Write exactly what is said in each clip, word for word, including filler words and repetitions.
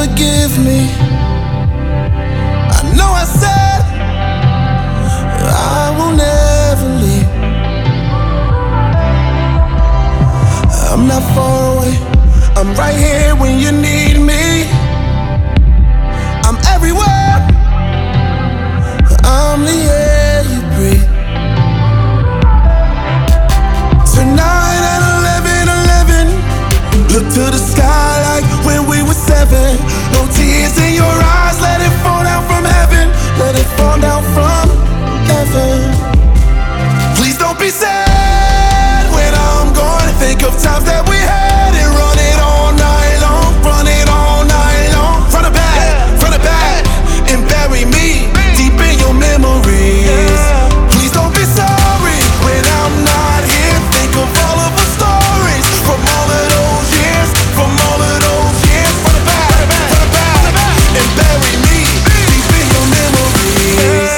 forgive me. I know I said I will never leave. I'm not far away, I'm right here when you need me. I'm everywhere, I'm the air you breathe. Tonight at eleven eleven, look to the sky like when we were seven. No tears in your eyes, let it fall down from heaven. Let it fall down from heaven. Please don't be sad when I'm gone. Think of times that we had and run it all night long. Run it all night long. Front to back, front to back, and bury me deep in your memories. Please don't be sorry when I'm not here. Think of all of our stories from all of those years, from all of those years. Front to back, front to back, and bury me deep in your memories.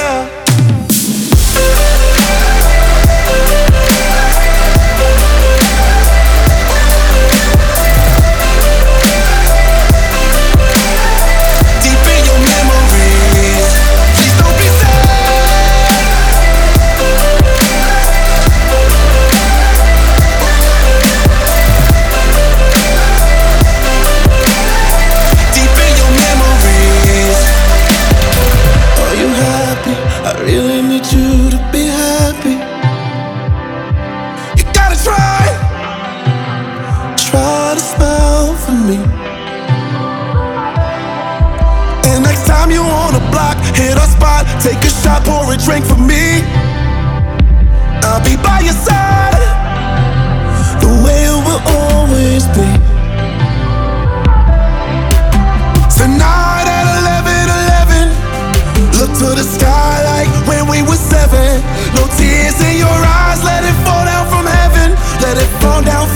I really need you to be happy. You gotta try, try to smile for me. And next time you on a block, hit a spot, take a shot, pour a drink for me. I'll be by your side, the way it will always be. Tonight at eleven eleven, look to the sky like when we were seven. No tears in your eyes, let it fall down from heaven. Let it fall down